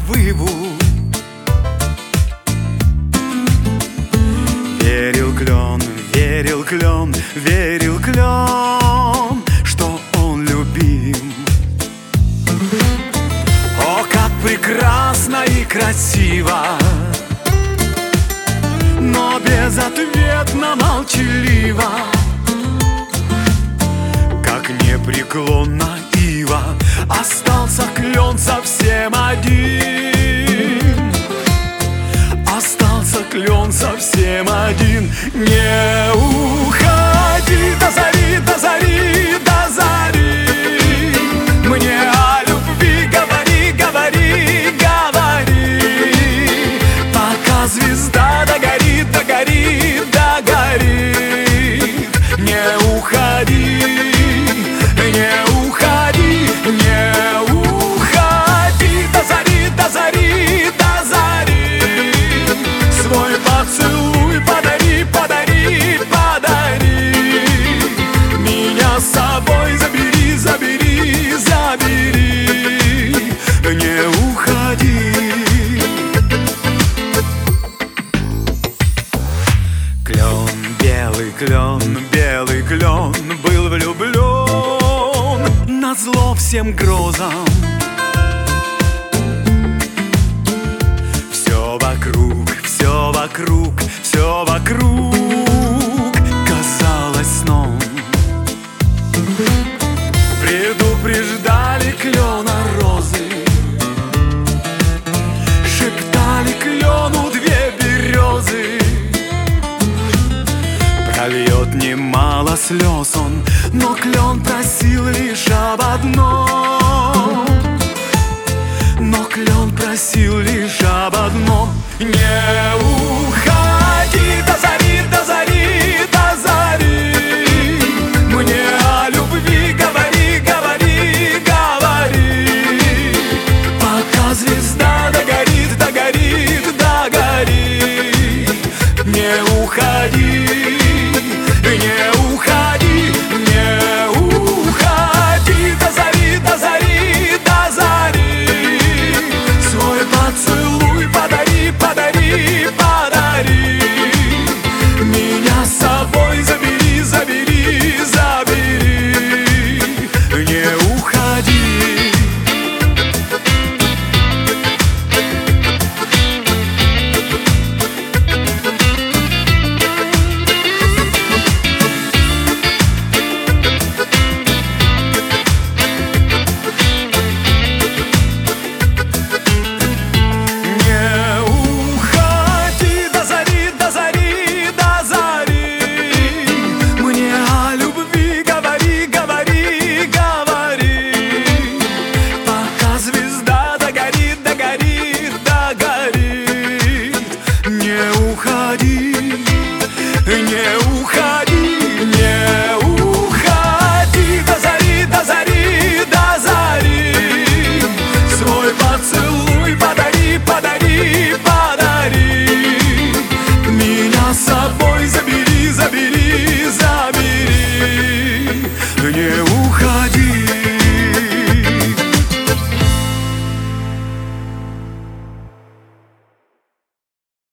навыву. Верил клен, верил клен, верил клен, что он любим. О, как прекрасно и красиво, но безответно молчаливо, как непреклонна ива, остался клен совсем один. Остался клен совсем один. Не уходи до зари, до зари, до зари. Мне о любви говори, говори, говори, пока звезда догорит, догорит, догорит. Не уходи, не уходи, не уходи до зари, до зари, до зари. Свой поцелуй подари, подари, подари. Меня с собой забери, забери, забери. Не уходи. Белый клен был влюблен назло всем грозам. Все вокруг, все вокруг, все вокруг казалось сном. Предупреждали клена розы, шептали клену две березы. Прольет немало слез он, но клен просил лишь об одном. Но клен просил лишь об одном. Не уходи до